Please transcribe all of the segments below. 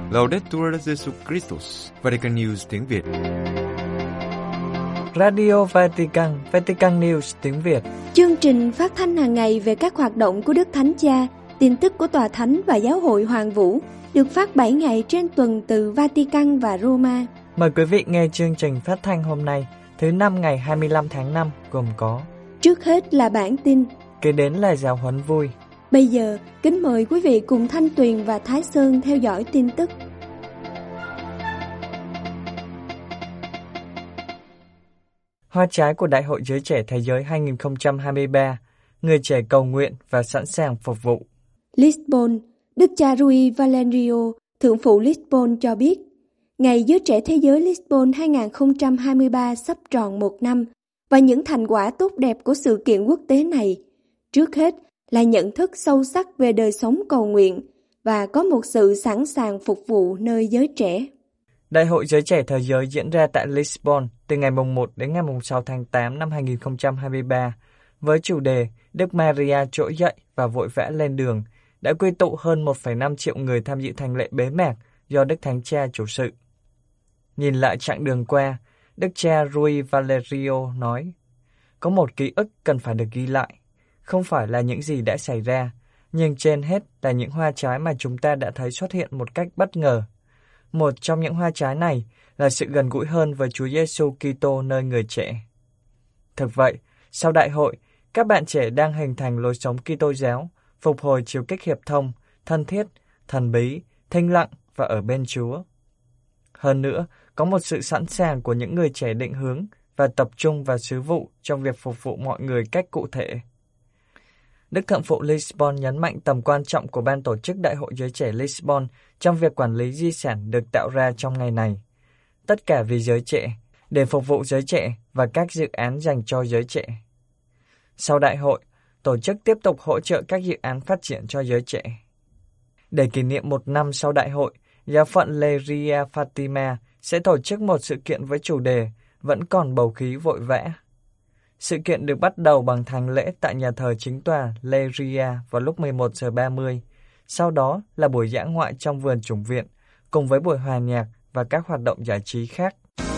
Laudetur Jesus Christus, Vatican News tiếng Việt. Radio Vatican, Vatican News tiếng Việt. Chương trình phát thanh hàng ngày về các hoạt động của Đức Thánh Cha, tin tức của Tòa Thánh và Giáo hội Hoàng Vũ, được phát 7 ngày trên tuần từ Vatican và Roma. Mời quý vị nghe chương trình phát thanh hôm nay, thứ Năm ngày 25 tháng 5, gồm có: trước hết là bản tin, kế đến là giáo huấn vui. Bây giờ, kính mời quý vị cùng Thanh Tuyền và Thái Sơn theo dõi tin tức. Hoa trái của Đại hội Giới Trẻ Thế giới 2023, người trẻ cầu nguyện và sẵn sàng phục vụ. Lisbon, Đức cha Rui Valerio, Thượng phụ Lisbon cho biết, Ngày Giới Trẻ Thế giới Lisbon 2023 sắp tròn 1 năm và những thành quả tốt đẹp của sự kiện quốc tế này, trước hết là nhận thức sâu sắc về đời sống cầu nguyện và có một sự sẵn sàng phục vụ nơi giới trẻ. Đại hội Giới Trẻ Thế giới diễn ra tại Lisbon từ ngày 1 đến ngày 6 tháng 8 năm 2023 với chủ đề Đức Maria trỗi dậy và vội vã lên đường, đã quy tụ hơn 1,5 triệu người tham dự thành lễ bế mạc do Đức Thánh Cha chủ sự. Nhìn lại chặng đường qua, Đức cha Rui Valerio nói, có một ký ức cần phải được ghi lại, không phải là những gì đã xảy ra, nhưng trên hết là những hoa trái mà chúng ta đã thấy xuất hiện một cách bất ngờ. Một trong những hoa trái này là sự gần gũi hơn với Chúa Giêsu Kitô nơi người trẻ. Thực vậy, sau đại hội, các bạn trẻ đang hình thành lối sống Kitô giáo, phục hồi chiều kích hiệp thông, thân thiết, thần bí, thinh lặng và ở bên Chúa. Hơn nữa, có một sự sẵn sàng của những người trẻ định hướng và tập trung vào sứ vụ trong việc phục vụ mọi người cách cụ thể. Đức Thượng phụ Lisbon nhấn mạnh tầm quan trọng của ban tổ chức Đại hội Giới Trẻ Lisbon trong việc quản lý di sản được tạo ra trong ngày này. Tất cả vì giới trẻ, để phục vụ giới trẻ và các dự án dành cho giới trẻ. Sau đại hội, tổ chức tiếp tục hỗ trợ các dự án phát triển cho giới trẻ. Để kỷ niệm 1 năm sau đại hội, Giáo phận Leiria Fatima sẽ tổ chức một sự kiện với chủ đề Vẫn còn bầu khí vội vã. Sự kiện được bắt đầu bằng thánh lễ tại nhà thờ chính tòa Leiria vào lúc 11:30. Sau đó là buổi dã ngoại trong vườn chủng viện, cùng với buổi hòa nhạc và các hoạt động giải trí khác.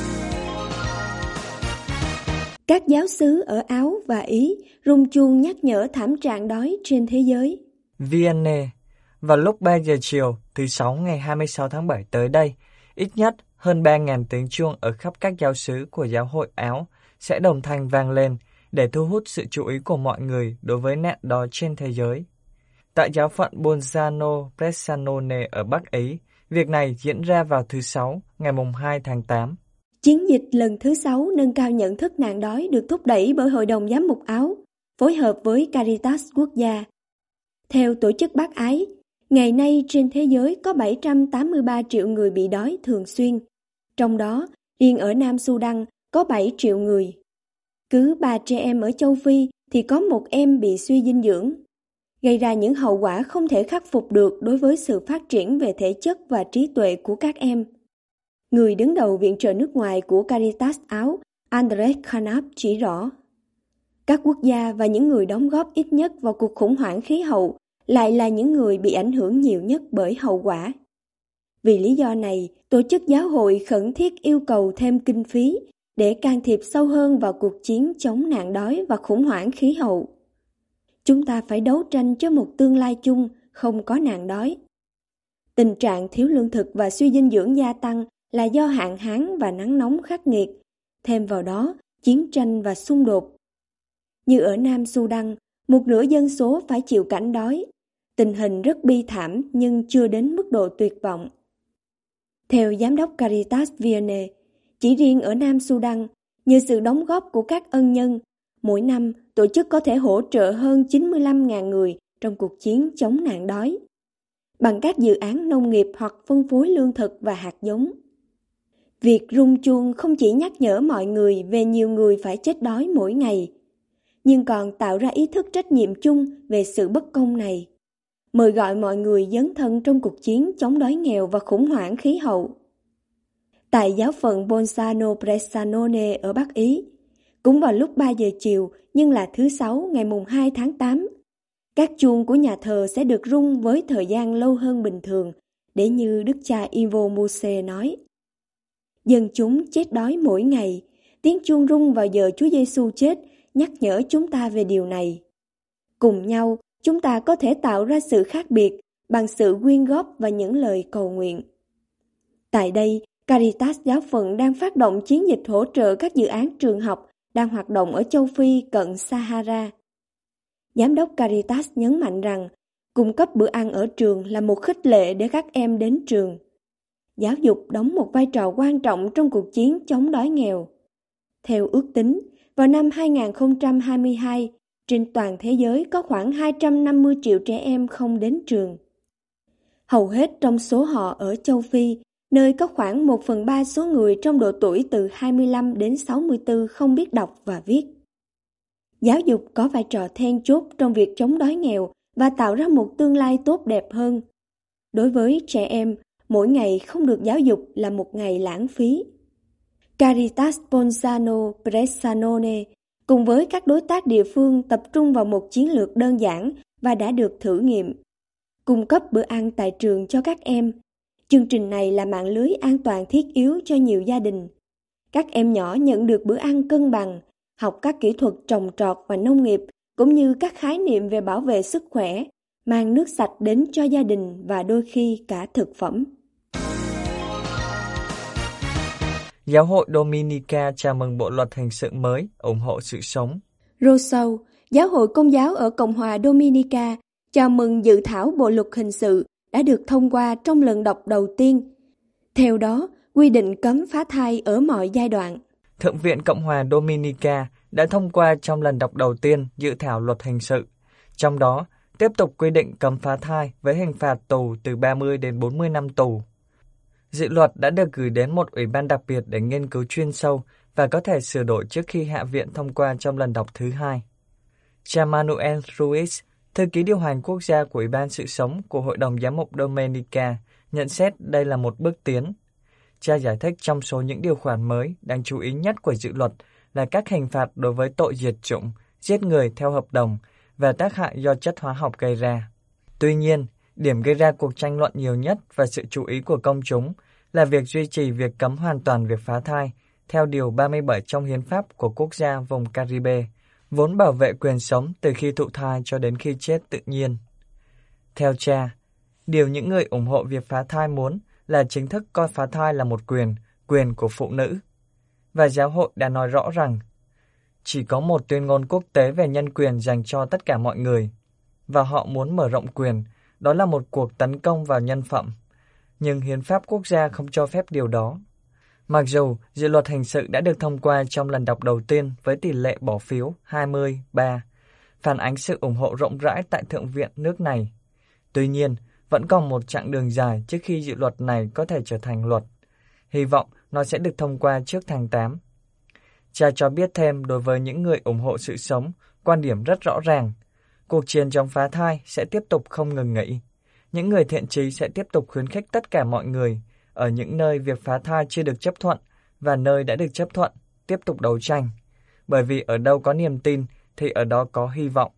Các giáo xứ ở Áo và Ý rung chuông nhắc nhở thảm trạng đói trên thế giới. Vienne, vào lúc 3 giờ chiều thứ Sáu ngày 26 tháng 7 tới đây, ít nhất hơn 3.000 tiếng chuông ở khắp các giáo xứ của giáo hội Áo sẽ đồng thanh vang lên để thu hút sự chú ý của mọi người đối với nạn đói trên thế giới. Tại giáo phận Bolzano Bressanone ở Bắc Ý, việc này diễn ra vào thứ Sáu ngày 2 tháng 8. Chiến dịch lần thứ 6 nâng cao nhận thức nạn đói được thúc đẩy bởi Hội đồng Giám mục Áo, phối hợp với Caritas Quốc gia. Theo Tổ chức Bác Ái, ngày nay trên thế giới có 783 triệu người bị đói thường xuyên, trong đó riêng ở Nam Sudan có 7 triệu người. Cứ 3 trẻ em ở châu Phi thì có 1 em bị suy dinh dưỡng, gây ra những hậu quả không thể khắc phục được đối với sự phát triển về thể chất và trí tuệ của các em. Người đứng đầu viện trợ nước ngoài của Caritas Áo, Andres Khanap chỉ rõ, các quốc gia và những người đóng góp ít nhất vào cuộc khủng hoảng khí hậu lại là những người bị ảnh hưởng nhiều nhất bởi hậu quả. Vì lý do này, tổ chức giáo hội khẩn thiết yêu cầu thêm kinh phí để can thiệp sâu hơn vào cuộc chiến chống nạn đói và khủng hoảng khí hậu. Chúng ta phải đấu tranh cho một tương lai chung không có nạn đói. Tình trạng thiếu lương thực và suy dinh dưỡng gia tăng là do hạn hán và nắng nóng khắc nghiệt, thêm vào đó chiến tranh và xung đột. Như ở Nam Sudan, 1/2 dân số phải chịu cảnh đói. Tình hình rất bi thảm nhưng chưa đến mức độ tuyệt vọng. Theo Giám đốc Caritas Vienne, chỉ riêng ở Nam Sudan, nhờ sự đóng góp của các ân nhân, mỗi năm tổ chức có thể hỗ trợ hơn 95.000 người trong cuộc chiến chống nạn đói, bằng các dự án nông nghiệp hoặc phân phối lương thực và hạt giống. Việc rung chuông không chỉ nhắc nhở mọi người về nhiều người phải chết đói mỗi ngày, nhưng còn tạo ra ý thức trách nhiệm chung về sự bất công này, mời gọi mọi người dấn thân trong cuộc chiến chống đói nghèo và khủng hoảng khí hậu. Tại giáo phận Bolzano Bressanone ở Bắc Ý, cũng vào lúc 3 giờ chiều nhưng là thứ Sáu ngày 2 tháng 8, các chuông của nhà thờ sẽ được rung với thời gian lâu hơn bình thường để như Đức cha Ivo Muse nói. Dân chúng chết đói mỗi ngày, tiếng chuông rung vào giờ Chúa Giêsu chết nhắc nhở chúng ta về điều này. Cùng nhau, chúng ta có thể tạo ra sự khác biệt bằng sự quyên góp và những lời cầu nguyện. Tại đây, Caritas giáo phận đang phát động chiến dịch hỗ trợ các dự án trường học đang hoạt động ở châu Phi cận Sahara. Giám đốc Caritas nhấn mạnh rằng cung cấp bữa ăn ở trường là một khích lệ để các em đến trường. Giáo dục đóng một vai trò quan trọng trong cuộc chiến chống đói nghèo. Theo ước tính, vào năm 2022, trên toàn thế giới có khoảng 250 triệu trẻ em không đến trường. Hầu hết trong số họ ở châu Phi, nơi có khoảng 1/3 số người trong độ tuổi từ 25 đến 64 không biết đọc và viết. Giáo dục có vai trò then chốt trong việc chống đói nghèo và tạo ra một tương lai tốt đẹp hơn. Đối với trẻ em, mỗi ngày không được giáo dục là một ngày lãng phí. Caritas Bolzano Bressanone cùng với các đối tác địa phương tập trung vào một chiến lược đơn giản và đã được thử nghiệm. Cung cấp bữa ăn tại trường cho các em. Chương trình này là mạng lưới an toàn thiết yếu cho nhiều gia đình. Các em nhỏ nhận được bữa ăn cân bằng, học các kỹ thuật trồng trọt và nông nghiệp, cũng như các khái niệm về bảo vệ sức khỏe, mang nước sạch đến cho gia đình và đôi khi cả thực phẩm. Giáo hội Dominica chào mừng bộ luật hình sự mới ủng hộ sự sống. Rousseau, Giáo hội Công giáo ở Cộng hòa Dominica, chào mừng dự thảo bộ luật hình sự đã được thông qua trong lần đọc đầu tiên. Theo đó, quy định cấm phá thai ở mọi giai đoạn. Thượng viện Cộng hòa Dominica đã thông qua trong lần đọc đầu tiên dự thảo luật hình sự. Trong đó, tiếp tục quy định cấm phá thai với hình phạt tù từ 30 đến 40 năm tù. Dự luật đã được gửi đến một ủy ban đặc biệt để nghiên cứu chuyên sâu và có thể sửa đổi trước khi Hạ viện thông qua trong lần đọc thứ hai. Cha Manuel Ruiz, thư ký điều hành quốc gia của Ủy ban Sự Sống của Hội đồng Giám mục Dominica, nhận xét đây là một bước tiến. Cha giải thích trong số những điều khoản mới đáng chú ý nhất của dự luật là các hình phạt đối với tội diệt chủng, giết người theo hợp đồng và tác hại do chất hóa học gây ra. Tuy nhiên, điểm gây ra cuộc tranh luận nhiều nhất và sự chú ý của công chúng là việc duy trì việc cấm hoàn toàn việc phá thai theo Điều 37 trong Hiến pháp của quốc gia vùng Caribe, vốn bảo vệ quyền sống từ khi thụ thai cho đến khi chết tự nhiên. Theo cha, điều những người ủng hộ việc phá thai muốn là chính thức coi phá thai là một quyền của phụ nữ. Và giáo hội đã nói rõ rằng chỉ có một tuyên ngôn quốc tế về nhân quyền dành cho tất cả mọi người, và họ muốn mở rộng quyền, đó là một cuộc tấn công vào nhân phẩm. Nhưng Hiến pháp quốc gia không cho phép điều đó. Mặc dù dự luật hình sự đã được thông qua trong lần đọc đầu tiên với tỷ lệ bỏ phiếu 20-3, phản ánh sự ủng hộ rộng rãi tại Thượng viện nước này. Tuy nhiên, vẫn còn một chặng đường dài trước khi dự luật này có thể trở thành luật. Hy vọng nó sẽ được thông qua trước tháng 8. Cha cho biết thêm đối với những người ủng hộ sự sống, quan điểm rất rõ ràng. Cuộc chiến chống phá thai sẽ tiếp tục không ngừng nghỉ. Những người thiện chí sẽ tiếp tục khuyến khích tất cả mọi người ở những nơi việc phá thai chưa được chấp thuận và nơi đã được chấp thuận tiếp tục đấu tranh. Bởi vì ở đâu có niềm tin thì ở đó có hy vọng.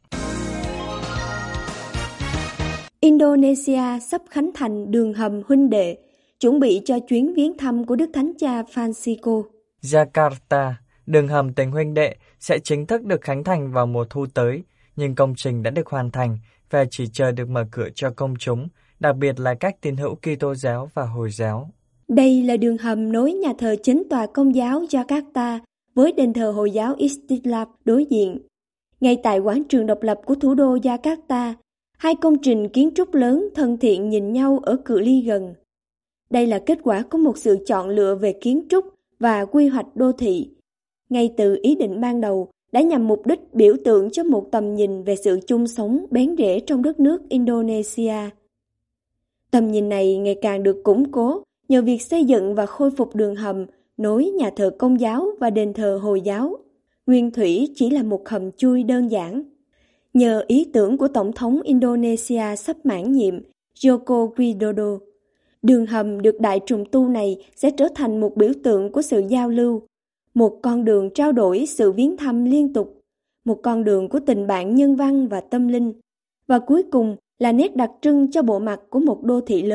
Indonesia sắp khánh thành đường hầm huynh đệ, chuẩn bị cho chuyến viếng thăm của Đức Thánh Cha Francisco. Jakarta, đường hầm tình huynh đệ sẽ chính thức được khánh thành vào mùa thu tới, nhưng công trình đã được hoàn thành và chỉ chờ được mở cửa cho công chúng, đặc biệt là các tín hữu Kitô giáo và Hồi giáo. Đây là đường hầm nối nhà thờ chính tòa Công giáo Jakarta với đền thờ Hồi giáo Istiqlal đối diện. Ngay tại quảng trường độc lập của thủ đô Jakarta, hai công trình kiến trúc lớn thân thiện nhìn nhau ở cự ly gần. Đây là kết quả của một sự chọn lựa về kiến trúc và quy hoạch đô thị. Ngay từ ý định ban đầu đã nhằm mục đích biểu tượng cho một tầm nhìn về sự chung sống bén rễ trong đất nước Indonesia. Tầm nhìn này ngày càng được củng cố nhờ việc xây dựng và khôi phục đường hầm nối nhà thờ Công giáo và đền thờ Hồi giáo. Nguyên thủy chỉ là một hầm chui đơn giản. Nhờ ý tưởng của Tổng thống Indonesia sắp mãn nhiệm Joko Widodo, đường hầm được đại trùng tu này sẽ trở thành một biểu tượng của sự giao lưu, một con đường trao đổi sự viếng thăm liên tục, một con đường của tình bạn nhân văn và tâm linh, và cuối cùng là nét đặc trưng cho bộ mặt của một đô thị lớn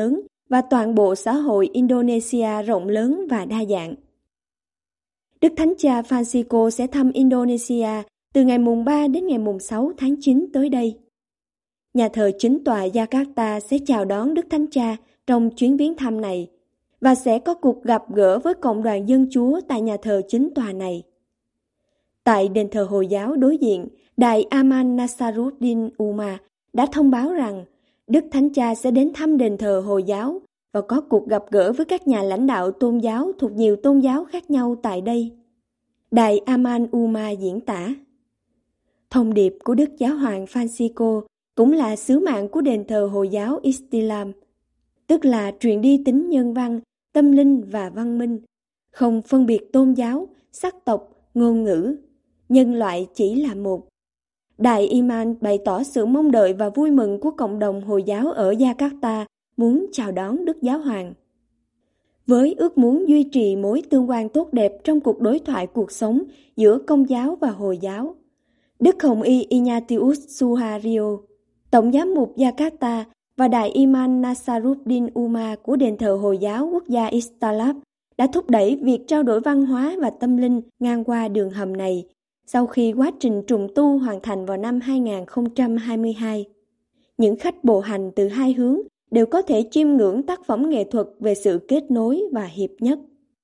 và toàn bộ xã hội Indonesia rộng lớn và đa dạng. Đức Thánh Cha Francisco sẽ thăm Indonesia từ ngày mùng 3 đến ngày mùng 6 tháng 9 tới đây. Nhà thờ chính tòa Jakarta sẽ chào đón Đức Thánh Cha trong chuyến viếng thăm này và sẽ có cuộc gặp gỡ với cộng đoàn dân Chúa tại nhà thờ chính tòa này. Tại đền thờ Hồi giáo đối diện, Đài Aman Nasaruddin Umar đã thông báo rằng Đức Thánh Cha sẽ đến thăm đền thờ Hồi giáo và có cuộc gặp gỡ với các nhà lãnh đạo tôn giáo thuộc nhiều tôn giáo khác nhau tại đây. Đài Aman Umar diễn tả: thông điệp của Đức Giáo hoàng Francisco cũng là sứ mạng của đền thờ Hồi giáo Islam, tức là truyền đi tính nhân văn, tâm linh và văn minh, không phân biệt tôn giáo, sắc tộc, ngôn ngữ. Nhân loại chỉ là một. Đài Iman bày tỏ sự mong đợi và vui mừng của cộng đồng Hồi giáo ở Jakarta muốn chào đón Đức Giáo hoàng. Với ước muốn duy trì mối tương quan tốt đẹp trong cuộc đối thoại cuộc sống giữa Công giáo và Hồi giáo, Đức Hồng Y Ignatius Suhario, Tổng giám mục Jakarta và Đài Iman Nasaruddin Umar của đền thờ Hồi giáo quốc gia Istiqlal đã thúc đẩy việc trao đổi văn hóa và tâm linh ngang qua đường hầm này sau khi quá trình trùng tu hoàn thành vào năm 2022. Những khách bộ hành từ hai hướng đều có thể chiêm ngưỡng tác phẩm nghệ thuật về sự kết nối và hiệp nhất.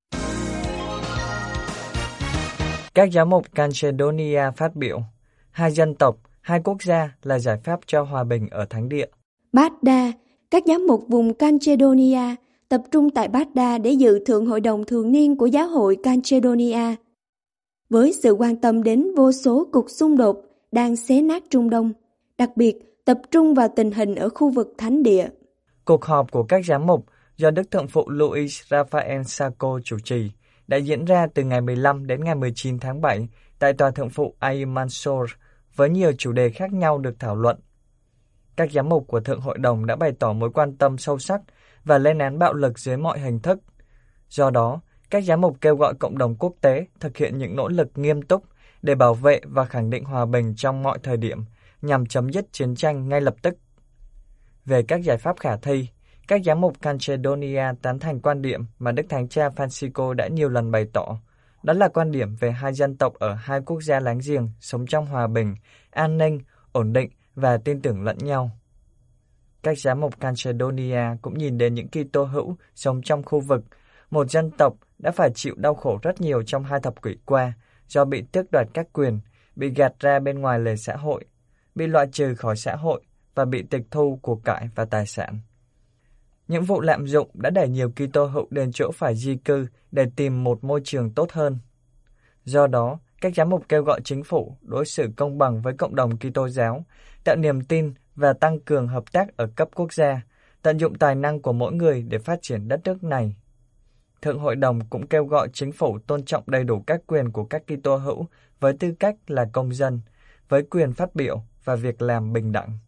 Các giám mục Macedonia phát biểu: hai dân tộc, hai quốc gia là giải pháp cho hòa bình ở Thánh địa. Baghdad, các giám mục vùng Macedonia tập trung tại Baghdad để dự Thượng hội đồng thường niên của Giáo hội Macedonia. Với sự quan tâm đến vô số cuộc xung đột đang xé nát Trung Đông, đặc biệt tập trung vào tình hình ở khu vực Thánh địa. Cuộc họp của các giám mục do Đức Thượng phụ Luis Rafael Sacco chủ trì đã diễn ra từ ngày 15 đến ngày 19 tháng 7 tại Tòa Thượng phụ Ain Mansour với nhiều chủ đề khác nhau được thảo luận. Các giám mục của Thượng hội đồng đã bày tỏ mối quan tâm sâu sắc và lên án bạo lực dưới mọi hình thức. Do đó, các giám mục kêu gọi cộng đồng quốc tế thực hiện những nỗ lực nghiêm túc để bảo vệ và khẳng định hòa bình trong mọi thời điểm nhằm chấm dứt chiến tranh ngay lập tức. Về các giải pháp khả thi, các giám mục Macedonia tán thành quan điểm mà Đức Thánh Cha Francisco đã nhiều lần bày tỏ, đó là quan điểm về hai dân tộc ở hai quốc gia láng giềng sống trong hòa bình, an ninh, ổn định và tin tưởng lẫn nhau. Các giám mục Macedonia cũng nhìn đến những Kitô hữu sống trong khu vực, một dân tộc đã phải chịu đau khổ rất nhiều trong 2 thập kỷ qua do bị tước đoạt các quyền, bị gạt ra bên ngoài lề xã hội, bị loại trừ khỏi xã hội và bị tịch thu của cải và tài sản. Những vụ lạm dụng đã đẩy nhiều Kitô hữu đến chỗ phải di cư để tìm một môi trường tốt hơn. Do đó, các giám mục kêu gọi chính phủ đối xử công bằng với cộng đồng Kitô giáo, tạo niềm tin và tăng cường hợp tác ở cấp quốc gia, tận dụng tài năng của mỗi người để phát triển đất nước này. Thượng hội đồng cũng kêu gọi chính phủ tôn trọng đầy đủ các quyền của các Kitô hữu với tư cách là công dân, với quyền phát biểu và việc làm bình đẳng.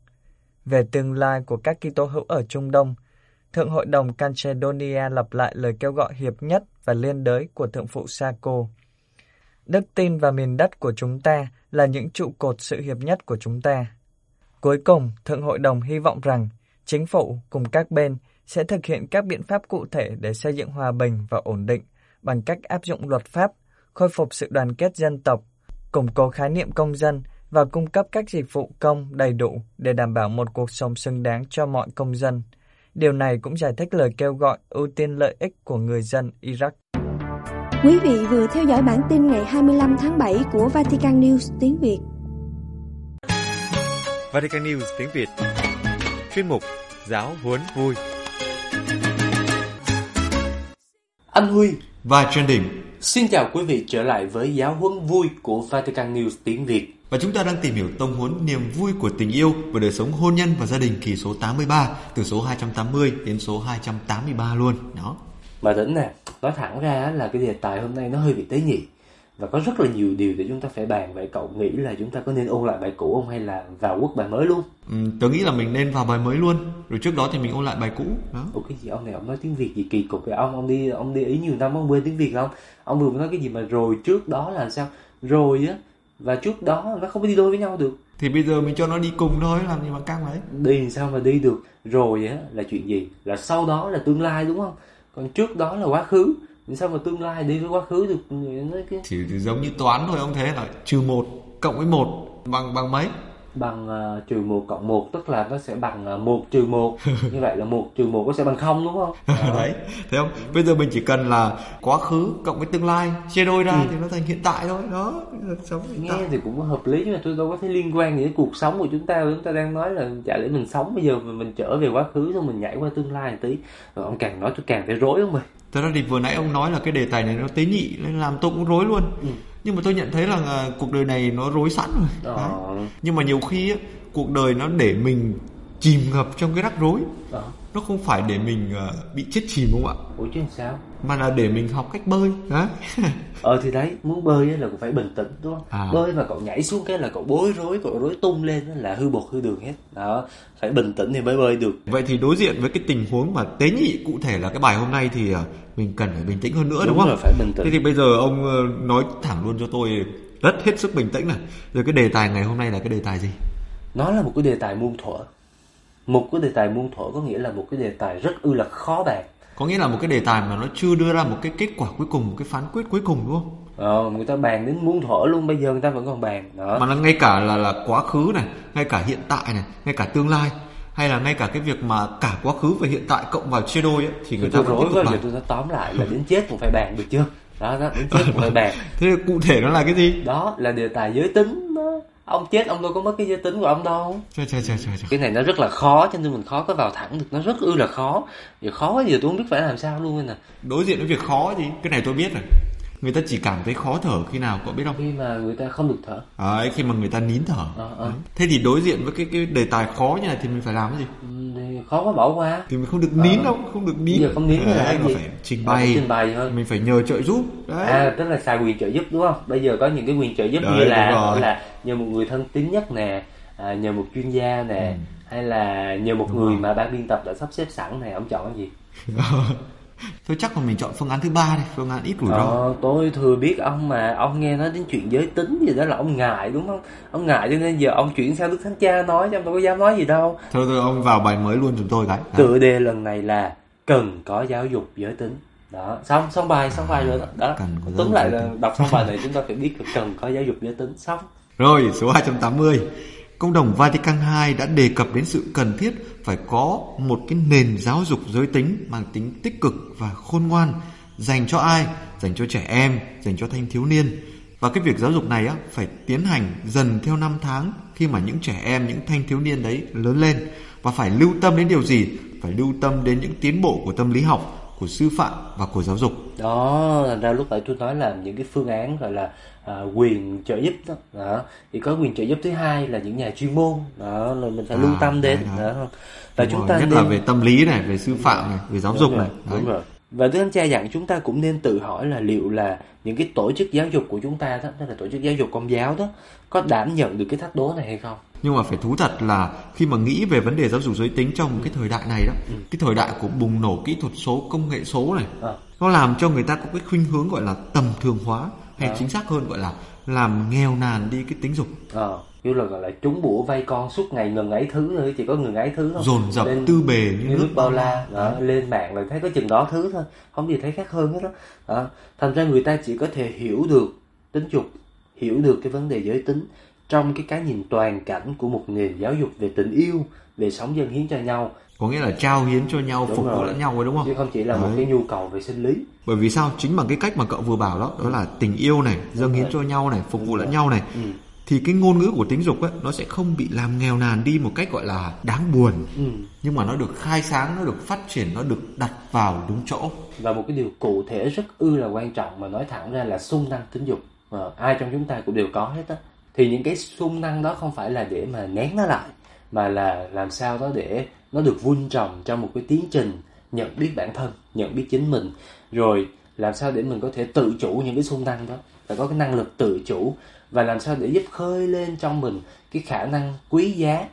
Về tương lai của các Kitô hữu ở Trung Đông, Thượng hội đồng Macedonia lặp lại lời kêu gọi hiệp nhất và liên đới của Thượng phụ Sacco. Đức tin và miền đất của chúng ta là những trụ cột sự hiệp nhất của chúng ta. Cuối cùng, Thượng hội đồng hy vọng rằng chính phủ cùng các bên sẽ thực hiện các biện pháp cụ thể để xây dựng hòa bình và ổn định bằng cách áp dụng luật pháp, khôi phục sự đoàn kết dân tộc, củng cố khái niệm công dân và cung cấp các dịch vụ công đầy đủ để đảm bảo một cuộc sống xứng đáng cho mọi công dân. Điều này cũng giải thích lời kêu gọi ưu tiên lợi ích của người dân Iraq. Quý vị vừa theo dõi bản tin ngày 25 tháng 7 của Vatican News tiếng Việt. Vatican News tiếng Việt. Chuyên mục Giáo huấn vui. Anh Huy và Trending. Xin chào quý vị trở lại với Giáo huấn vui của Vatican News tiếng Việt. Và chúng ta đang tìm hiểu tông huấn niềm vui của tình yêu và đời sống hôn nhân và gia đình kỳ số 83, từ số 280 đến số 283 luôn. Đó. Mà Tĩnh nè, nói thẳng ra là cái đề tài hôm nay nó hơi bị tế nhị. Và có rất là nhiều điều để chúng ta phải bàn. Vậy cậu nghĩ là chúng ta có nên ôn lại bài cũ không hay là vào quất bài mới luôn? Tớ nghĩ là mình nên vào bài mới luôn. Rồi trước đó thì mình ôn lại bài cũ. Đó. Ủa cái gì ông này ông nói tiếng Việt gì kỳ cục vậy ông đi Ý nhiều năm ông quên tiếng Việt không? Ông vừa mới nói cái gì mà rồi trước đó là sao? Rồi á và trước đó nó không có đi đôi với nhau được. Thì bây giờ mình cho nó đi cùng thôi, làm gì mà căng đấy. Đi sao mà đi được, rồi á là chuyện gì, là sau đó là tương lai đúng không, còn trước đó là quá khứ, sao mà tương lai đi với quá khứ được. Thì giống như toán thôi, ông thấy là -1 cộng với 1 bằng mấy? Bằng -1 cộng 1, tức là nó sẽ bằng 1 trừ 1. Như vậy là 1 trừ 1 nó sẽ bằng 0 đúng không? Đấy, thấy không? Bây giờ mình chỉ cần là quá khứ cộng với tương lai chia đôi ra thì nó thành hiện tại thôi. Đó, sống hiện nghe tại. thì cũng hợp lý, nhưng mà tôi đâu có thấy liên quan gì đến cuộc sống của chúng ta đang nói là chả lẽ mình sống bây giờ mà mình trở về quá khứ xong mình nhảy qua tương lai một tí. Rồi ông càng nói tôi càng thấy rối không ơi. Thật ra thì vừa nãy ông nói là cái đề tài này nó tế nhị nên làm tôi cũng rối luôn. Nhưng mà tôi nhận thấy là cuộc đời này nó rối sẵn rồi. Nhưng mà nhiều khi á, cuộc đời nó để mình chìm ngập trong cái rắc rối. Nó không phải để mình bị chết chìm không ạ? Ủa chứ sao? Mà là để mình học cách bơi. Đấy. Thì đấy, muốn bơi là cũng phải bình tĩnh đúng không? Bơi mà cậu nhảy xuống cái là cậu bối rối tung lên là hư bột hư đường hết. Đó, phải bình tĩnh thì mới bơi được. Vậy thì đối diện với cái tình huống mà tế nhị cụ thể là cái bài hôm nay thì mình cần phải bình tĩnh hơn nữa đúng không? Rồi, phải bình tĩnh. Thế thì bây giờ ông nói thẳng luôn cho tôi rất hết sức bình tĩnh này. Rồi cái đề tài ngày hôm nay là cái đề tài gì? Nó là một cái đề tài muôn thuở. Một cái đề tài muôn thuở có nghĩa là một cái đề tài rất là khó bàn. Có nghĩa là một cái đề tài mà nó chưa đưa ra một cái kết quả cuối cùng, một cái phán quyết cuối cùng đúng không? Người ta bàn đến muôn thuở luôn, bây giờ người ta vẫn còn bàn. Đó. Mà nó ngay cả là quá khứ này, ngay cả hiện tại này, ngay cả tương lai, hay là ngay cả cái việc mà cả quá khứ và hiện tại cộng vào chia đôi ấy, thì người ta vẫn tiếp tục bàn. Giờ tôi tóm lại là đến chết cũng phải bàn được chưa? Đó, đến chết cũng phải bàn. Thế cụ thể nó là cái gì? Đó là đề tài giới tính đó. Ông chết ông đâu có mất cái giới tính của ông đâu. Trời. Cái này nó rất là khó cho nên mình khó có vào thẳng được, nó rất là khó. Giờ khó quá giờ tôi không biết phải làm sao luôn nè. Đối diện với việc khó gì, cái này tôi biết rồi. Người ta chỉ cảm thấy khó thở khi nào cậu biết không? Khi mà người ta không được thở. Khi mà người ta nín thở. Thế thì đối diện với cái đề tài khó như này thì mình phải làm cái gì? Thì khó quá bỏ qua. Thì mình không được nín đâu, không được nín. Giờ không nín là cái gì? Phải trình bày thôi. Mình phải nhờ trợ giúp. Đấy. Tức là xài quyền trợ giúp đúng không? Bây giờ có những cái quyền trợ giúp như là nhờ một người thân tín nhất nè, nhờ một chuyên gia nè, hay là nhờ một người mà ban biên tập đã sắp xếp sẵn này, ông chọn cái gì? Thôi chắc là mình chọn phương án thứ 3 này, phương án ít rủi ro. Tôi thừa biết ông mà ông nghe nói đến chuyện giới tính gì đó là ông ngại đúng không? Ông ngại cho nên giờ ông chuyển sang Đức Thánh Cha nói chứ ông đâu có dám nói gì đâu. Thôi ông vào bài mới luôn giùm tôi cái. Tựa đề lần này là cần có giáo dục giới tính. Đó, xong bài rồi đó. Tóm lại là đọc xong bài này chúng ta phải biết là cần có giáo dục giới tính xong. Rồi, số 280. Công đồng Vatican II đã đề cập đến sự cần thiết phải có một cái nền giáo dục giới tính mang tính tích cực và khôn ngoan, dành cho ai? Dành cho trẻ em, dành cho thanh thiếu niên. Và cái việc giáo dục này phải tiến hành dần theo năm tháng khi mà những trẻ em, những thanh thiếu niên đấy lớn lên. Và phải lưu tâm đến điều gì? Phải lưu tâm đến những tiến bộ của tâm lý học, của sư phạm và của giáo dục. Đó, thành ra lúc nãy tôi nói là những cái phương án gọi là quyền trợ giúp đó. Thì có quyền trợ giúp thứ hai là những nhà chuyên môn đó, là mình phải lưu tâm đến đó. Và chúng ta nhất là về tâm lý này, về sư phạm này, về giáo dục này. Đúng rồi. Và Đức Thánh Cha dặn chúng ta cũng nên tự hỏi là liệu là những cái tổ chức giáo dục của chúng ta đó, tức là tổ chức giáo dục Công giáo đó, có đảm nhận được cái thách đố này hay không? Nhưng mà phải thú thật là khi mà nghĩ về vấn đề giáo dục giới tính trong một cái thời đại này đó, cái thời đại của bùng nổ kỹ thuật số, công nghệ số này, nó làm cho người ta có cái khuynh hướng gọi là tầm thường hóa, hay chính xác hơn gọi là làm nghèo nàn đi cái tính dục. Như là gọi là trúng bủa vây con suốt ngày ngần ấy thứ thôi, chỉ có ngần ấy thứ thôi. Dồn dập tư bề như nước bao la. Lên mạng là thấy có chừng đó thứ thôi, không gì thấy khác hơn hết đó. Thành ra người ta chỉ có thể hiểu được tính dục, hiểu được cái vấn đề giới tính trong cái nhìn toàn cảnh của một nền giáo dục về tình yêu, về sống dâng hiến cho nhau. Có nghĩa là trao hiến cho nhau, phục vụ lẫn nhau rồi đúng không? Chứ không chỉ là một cái nhu cầu về sinh lý. Bởi vì sao? Chính bằng cái cách mà cậu vừa bảo đó là tình yêu này, dâng hiến cho nhau này, phục vụ lẫn nhau này. Thì cái ngôn ngữ của tính dục ấy, nó sẽ không bị làm nghèo nàn đi một cách gọi là đáng buồn. Nhưng mà nó được khai sáng, nó được phát triển, nó được đặt vào đúng chỗ. Và một cái điều cụ thể rất là quan trọng mà nói thẳng ra là xung năng tính dục. Ai trong chúng ta cũng đều có hết á. Thì những cái xung năng đó không phải là để mà nén nó lại, mà là làm sao đó để nó được vun trồng trong một cái tiến trình nhận biết bản thân, nhận biết chính mình, rồi làm sao để mình có thể tự chủ những cái xung năng đó, phải có cái năng lực tự chủ, và làm sao để giúp khơi lên trong mình cái khả năng quý giá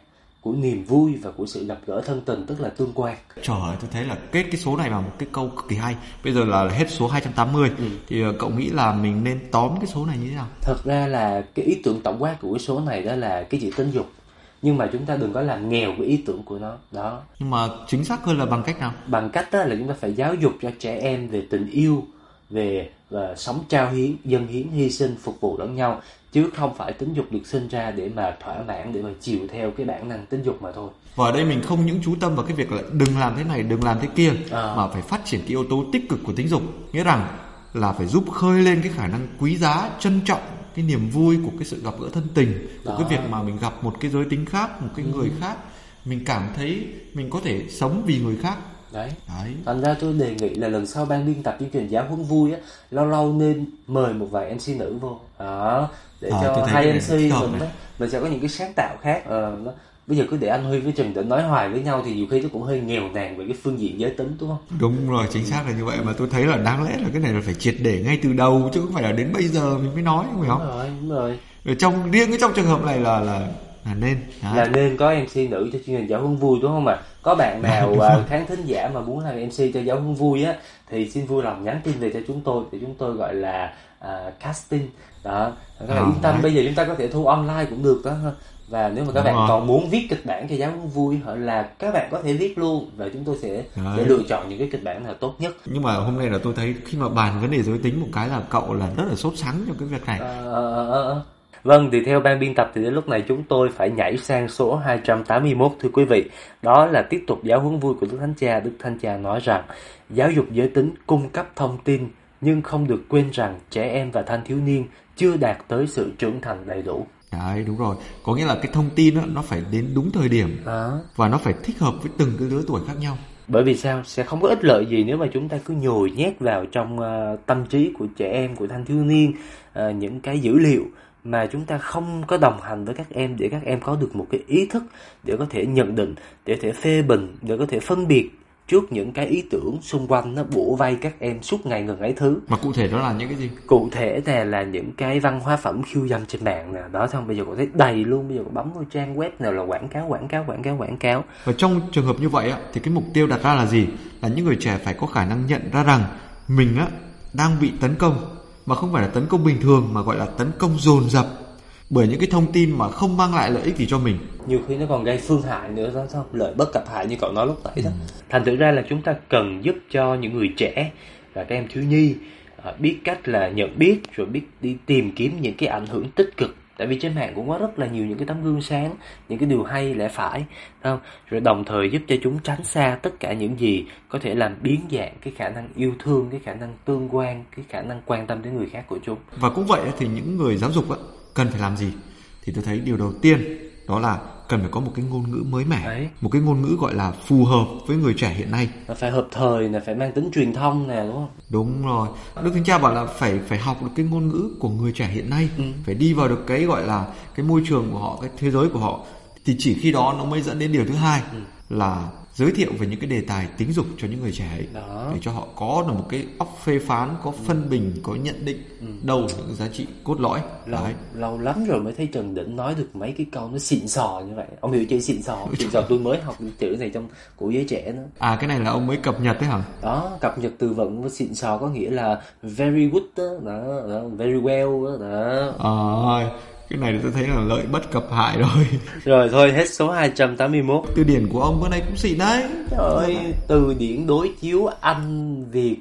của niềm vui và của sự gặp gỡ thân tình, tức là tương quan. Trời ơi, tôi thấy là kết cái số này bằng một cái câu cực kỳ hay. Bây giờ là hết số 280. Thì cậu nghĩ là mình nên tóm cái số này như thế nào? Thật ra là cái ý tưởng tổng quát của cái số này đó là cái chữ tính dục. Nhưng mà chúng ta đừng có làm nghèo cái ý tưởng của nó. Đó. Nhưng mà chính xác hơn là bằng cách nào? Bằng cách đó là chúng ta phải giáo dục cho trẻ em về tình yêu, về sống trao hiến, dâng hiến, hy sinh, phục vụ lẫn nhau, chứ không phải tính dục được sinh ra để mà thỏa mãn, để mà chiều theo cái bản năng tính dục mà thôi. Và ở đây mình không những chú tâm vào cái việc là đừng làm thế này, đừng làm thế kia, mà phải phát triển cái yếu tố tích cực của tính dục, nghĩa rằng là phải giúp khơi lên cái khả năng quý giá, trân trọng cái niềm vui của cái sự gặp gỡ thân tình, của cái việc mà mình gặp một cái giới tính khác, một cái người khác, mình cảm thấy mình có thể sống vì người khác. Đấy. Thành ra tôi đề nghị là lần sau ban biên tập chương trình Giáo huấn vui á, lâu lâu nên mời một vài MC nữ vô đó, để cho hai MC mình sẽ có những cái sáng tạo khác. Bây giờ cứ để anh Huy với Trần Tĩnh nói hoài với nhau thì nhiều khi nó cũng hơi nghèo nàn về cái phương diện giới tính, đúng không? Đúng rồi, chính xác là như vậy. Mà tôi thấy là đáng lẽ là cái này là phải triệt để ngay từ đầu, chứ không phải là đến bây giờ mình mới nói, phải không? Đúng rồi. Rồi riêng trong trường hợp này là nên có MC nữ cho chương trình Giáo huấn vui, đúng không ạ? Có bạn nào khán thính giả mà muốn làm MC cho Giáo huấn vui á thì xin vui lòng nhắn tin về cho chúng tôi để chúng tôi gọi là casting đó. Các bạn yên tâm, bây giờ chúng ta có thể thu online cũng được đó. Và nếu mà các bạn còn muốn viết kịch bản cho Giáo huấn vui, hoặc là các bạn có thể viết luôn, và chúng tôi sẽ để lựa chọn những cái kịch bản nào tốt nhất. Nhưng mà hôm nay là tôi thấy khi mà bàn vấn đề giới tính một cái là cậu là rất là sốt sắng trong cái việc này. Vâng, thì theo ban biên tập thì đến lúc này chúng tôi phải nhảy sang số 281, thưa quý vị. Đó là tiếp tục Giáo huấn vui của Đức Thánh Cha. Đức Thánh Cha nói rằng giáo dục giới tính cung cấp thông tin, nhưng không được quên rằng trẻ em và thanh thiếu niên chưa đạt tới sự trưởng thành đầy đủ. Đấy, đúng rồi. Có nghĩa là cái thông tin đó, nó phải đến đúng thời điểm và nó phải thích hợp với từng cái lứa tuổi khác nhau. Bởi vì sao? Sẽ không có ích lợi gì nếu mà chúng ta cứ nhồi nhét vào trong tâm trí của trẻ em, của thanh thiếu niên những cái dữ liệu mà chúng ta không có đồng hành với các em, để các em có được một cái ý thức để có thể nhận định, để có thể phê bình, để có thể phân biệt trước những cái ý tưởng xung quanh nó bủa vây các em suốt ngày ngần ấy thứ. Mà cụ thể đó là những cái gì? Cụ thể là những cái văn hóa phẩm khiêu dâm trên mạng nè. Đó, xong bây giờ có thấy đầy luôn. Bây giờ có bấm vào trang web nào là quảng cáo. Và trong trường hợp như vậy á, thì cái mục tiêu đặt ra là gì? Là những người trẻ phải có khả năng nhận ra rằng mình á đang bị tấn công, mà không phải là tấn công bình thường, mà gọi là tấn công dồn dập bởi những cái thông tin mà không mang lại lợi ích gì cho mình. Nhiều khi nó còn gây phương hại nữa đó, sao? Lợi bất cập hại như cậu nói lúc nãy đó. Thành thử ra là chúng ta cần giúp cho những người trẻ và các em thiếu nhi biết cách là nhận biết, rồi biết đi tìm kiếm những cái ảnh hưởng tích cực. Tại vì trên mạng cũng có rất là nhiều những cái tấm gương sáng, những cái điều hay lẽ phải, không? Rồi đồng thời giúp cho chúng tránh xa tất cả những gì có thể làm biến dạng cái khả năng yêu thương, cái khả năng tương quan, cái khả năng quan tâm đến người khác của chúng. Và cũng vậy thì những người giáo dục cần phải làm gì? Thì tôi thấy điều đầu tiên đó là cần phải có một cái ngôn ngữ mới mẻ, một cái ngôn ngữ gọi là phù hợp với người trẻ hiện nay. Phải hợp thời nè, phải mang tính truyền thông nè, đúng không? Đúng rồi. Đức Thánh Cha bảo là phải học được cái ngôn ngữ của người trẻ hiện nay, phải đi vào được cái gọi là cái môi trường của họ, cái thế giới của họ. Thì chỉ khi đó nó mới dẫn đến điều thứ hai là giới thiệu về những cái đề tài tính dục cho những người trẻ ấy, để cho họ có được một cái óc phê phán, có phân bình, có nhận định đâu là những giá trị cốt lõi. Lâu lắm rồi mới thấy Trần Đỉnh nói được mấy cái câu nó xịn sò như vậy. Ông hiểu chữ xịn sò? Xịn sò tôi mới học chữ này của giới trẻ nữa. À, cái này là ông mới cập nhật đấy hả? Đó, cập nhật từ vựng với xịn sò có nghĩa là very good đó, very well đó. Cái này tôi thấy là lợi bất cập hại rồi. Rồi thôi, hết số 281. Từ điển của ông bữa nay cũng xịn đấy. Trời ơi, từ điển đối chiếu Anh, Việt,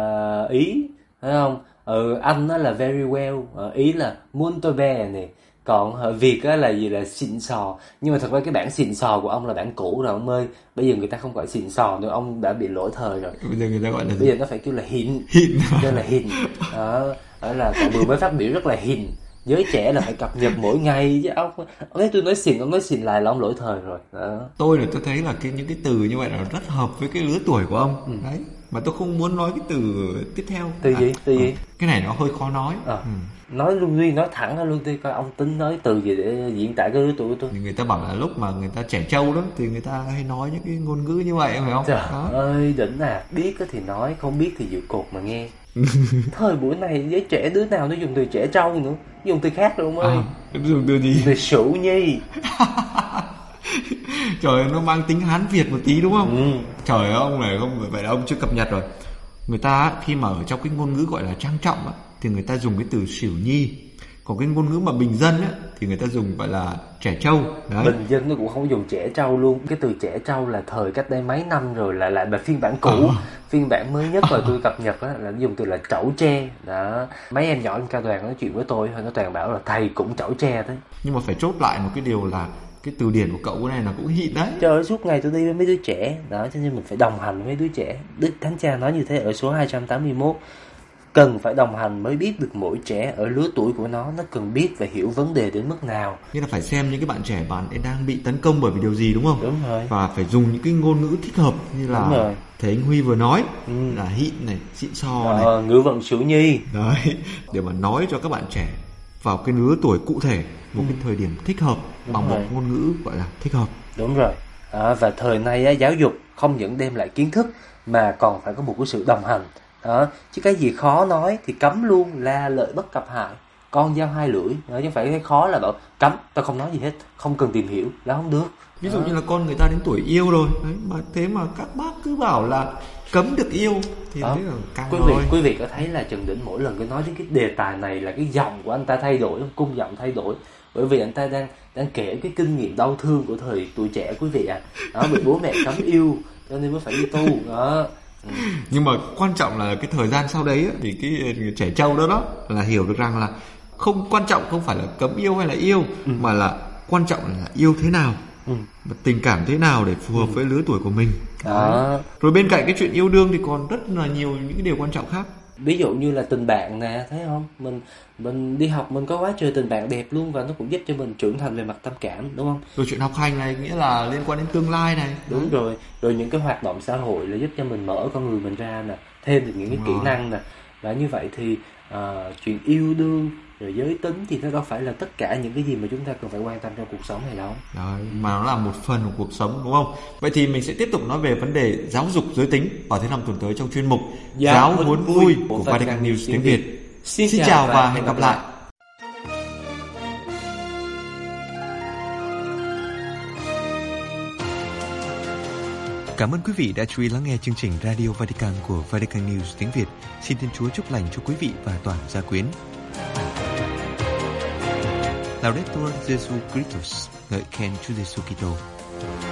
Ý, thấy không? Anh là very well, Ý là molto bene, còn Việt là gì, là xịn sò. Nhưng mà thật ra cái bản xịn sò của ông là bản cũ rồi ông ơi. Bây giờ người ta không gọi xịn sò nữa, ông đã bị lỗi thời rồi. Bây giờ người ta gọi là gì? Bây giờ nó phải kêu là hình. Kêu là hình. Đó là cậu vừa mới phát biểu rất là hình. Giới trẻ là phải cập nhật mỗi ngày chứ ông thấy tôi nói xịn, ông nói xịn lại là ông lỗi thời rồi. Đó. Tôi thấy là những cái từ như vậy là rất hợp với cái lứa tuổi của ông. Đấy. Mà tôi không muốn nói cái từ tiếp theo. Từ gì? Cái này nó hơi khó nói. Nói luôn đi, nói thẳng ra luôn đi, coi ông tính nói từ gì để diễn tả cái lứa tuổi của tôi. Người ta bảo là lúc mà người ta trẻ trâu đó thì người ta hay nói những cái ngôn ngữ như vậy, phải không? Trời ơi, đỉnh à, biết thì nói, không biết thì giữ cột mà nghe. Thời buổi này giới trẻ đứa nào nó dùng từ trẻ trâu nữa, dùng từ khác rồi ông ơi. Dùng từ gì? Từ sủ nhi. Trời ơi, nó mang tính Hán Việt một tí đúng không? Ừ. Trời ơi, ông này không, vậy là ông chưa cập nhật rồi. Người ta khi mà ở trong cái ngôn ngữ gọi là trang trọng á, thì người ta dùng cái từ xỉu nhi. Còn cái ngôn ngữ mà bình dân á, thì người ta dùng gọi là trẻ trâu. Đấy. Bình dân nó cũng không dùng trẻ trâu luôn. Cái từ trẻ trâu là thời cách đây mấy năm rồi, là phiên bản cũ. Phiên bản mới nhất là tôi cập nhật á, là dùng từ là chẩu tre. Đó. Mấy em nhỏ em ca đoàn nói chuyện với tôi, nó toàn bảo là thầy cũng chẩu tre đấy. Nhưng mà phải chốt lại một cái điều là cái từ điển của cậu cái này là cũng hịn đấy. Trời ơi, suốt ngày tôi đi với mấy đứa trẻ. Đó, cho nên mình phải đồng hành với mấy đứa trẻ. Đức Thánh Cha nói như thế ở số 281. Cần phải đồng hành mới biết được mỗi trẻ ở lứa tuổi của nó cần biết và hiểu vấn đề đến mức nào. Nghĩa là phải xem những cái bạn trẻ bạn ấy đang bị tấn công bởi vì điều gì đúng không? Đúng rồi. Và phải dùng những cái ngôn ngữ thích hợp như là thầy anh Huy vừa nói, là hịn này, xịn sò này, ngữ vận xỉu nhi. đấy, để mà nói cho các bạn trẻ vào cái lứa tuổi cụ thể, một cái thời điểm thích hợp. Đúng bằng rồi. Một ngôn ngữ gọi là thích hợp. Đúng rồi. Và thời nay giáo dục không những đem lại kiến thức mà còn phải có một cái sự đồng hành. Đó, chứ cái gì khó nói thì cấm luôn, là lợi bất cập hại, con dao hai lưỡi. Chứ không phải cái khó là bảo cấm, tao không nói gì hết, không cần tìm hiểu, là không được. Ví dụ như là con người ta đến tuổi yêu rồi đấy, mà thế mà các bác cứ bảo là cấm được yêu thì thế là càng quý vị có thấy là Trần Đỉnh mỗi lần cứ nói đến cái đề tài này là cái giọng của anh ta thay đổi, cung giọng thay đổi, bởi vì anh ta đang kể cái kinh nghiệm đau thương của thời tuổi trẻ quý vị ạ. Đó, bị bố mẹ cấm yêu cho nên mới phải đi tu đó. Nhưng mà quan trọng là cái thời gian sau đấy thì cái trẻ trâu đó là hiểu được rằng là không quan trọng không phải là cấm yêu hay là yêu, mà là quan trọng là yêu thế nào, tình cảm thế nào để phù hợp với lứa tuổi của mình. Đó. Rồi bên cạnh cái chuyện yêu đương thì còn rất là nhiều những cái điều quan trọng khác. Ví dụ như là tình bạn nè, thấy không? Mình đi học mình có quá trời tình bạn đẹp luôn, và nó cũng giúp cho mình trưởng thành về mặt tâm cảm, đúng không? Rồi chuyện học hành này nghĩa là liên quan đến tương lai này. Đúng rồi. Rồi những cái hoạt động xã hội là giúp cho mình mở con người mình ra nè, thêm được những cái kỹ năng nè. Và như vậy thì chuyện yêu đương rồi giới tính thì nó đâu phải là tất cả những cái gì mà chúng ta cần phải quan tâm trong cuộc sống này đâu. Đấy, mà nó là một phần của cuộc sống, đúng không? Vậy thì mình sẽ tiếp tục nói về vấn đề giáo dục giới tính vào thứ 5 tuần tới trong chuyên mục Giáo huấn vui của Vatican News tiếng Việt. Xin chào và hẹn gặp lại. Cảm ơn quý vị đã chú ý lắng nghe chương trình Radio Vatican của Vatican News tiếng Việt. Xin Thiên Chúa chúc lành cho quý vị và toàn gia quyến. Laudetur Jesu Christus, ngợi khen Chúa Giêsu Kitô.